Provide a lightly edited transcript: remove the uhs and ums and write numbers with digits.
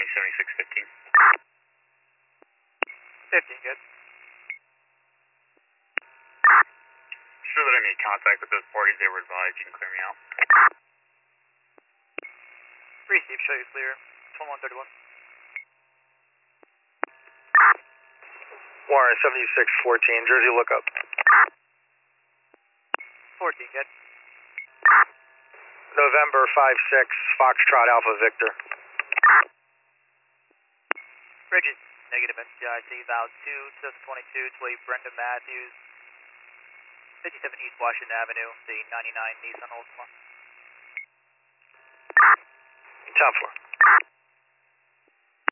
7615. 15, good. Sure that I made contact with those parties, they were advised, you can clear me out. Receive, show you clear. 2131. Warren 7614, Jersey lookup. 14, good. November 56, Foxtrot Alpha Victor. Bridges, negative NCIC, Val 2, 22, to Brenda Matthews, 57 East Washington Avenue, the 99 Nissan Altima. 10-4.